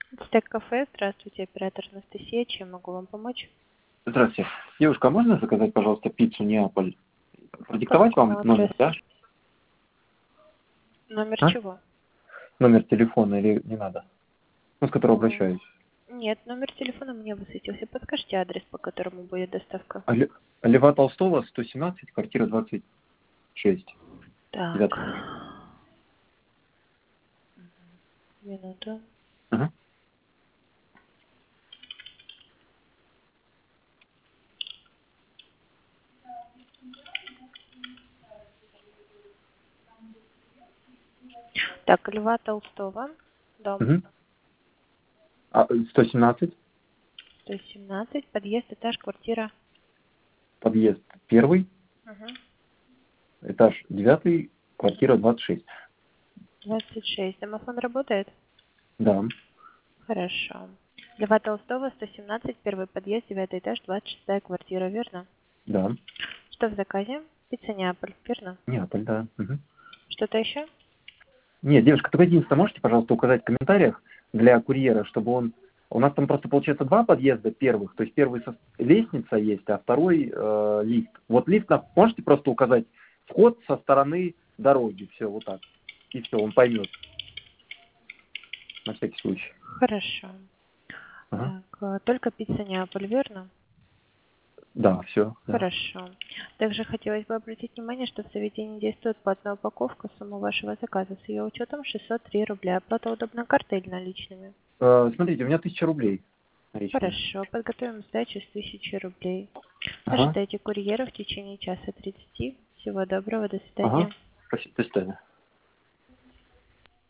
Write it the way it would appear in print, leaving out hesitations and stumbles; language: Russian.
Стек кафе, здравствуйте, оператор Анастасия, чем могу вам помочь? Здравствуйте. Девушка, а можно заказать, пожалуйста, пиццу Неаполь? По Продиктовать какому вам номер, адресу? да? Номер А? чего? Номер телефона или не надо? Ну, с которого М, обращаюсь. Нет, номер телефона мне высветился. Подскажите адрес, по которому будет доставка. Льва Толстого, 117, квартира 26. Так, 9 этаж. минуту. Ага. Так, Льва Толстого, дом Угу. 117, 117, подъезд, этаж, квартира. подъезд 1, Угу. этаж 9, квартира 26. 26. Домофон работает? Да, Хорошо. Льва Толстого, 117, первый подъезд, девятый этаж, 26 квартира, верно? да. Что в заказе? Пицца Неаполь, верно? Неаполь, да. Угу. Что-то еще? Нет, девушка, только единственное, можете, пожалуйста, указать в комментариях для курьера, чтобы он... У нас там просто получается два подъезда первых, то есть первый лестница есть, а второй лифт. Вот лифт можете просто указать вход со стороны дороги, все, вот так. И все, он поймет, на всякий случай. Хорошо. Ага. Так, только пицца Неаполь, верно? Да, все, да. Хорошо. Также хотелось бы обратить внимание, что в заведении действует платная упаковка. Сумма вашего заказа с ее учетом 603 рубля. Оплата удобна картой или наличными? Смотрите, у меня 1000 рублей наличные. Хорошо. Подготовим сдачу с 1000 рублей. Ага, Ожидайте курьера в течение часа 30. Всего доброго. До ага. свидания. Спасибо, до свидания.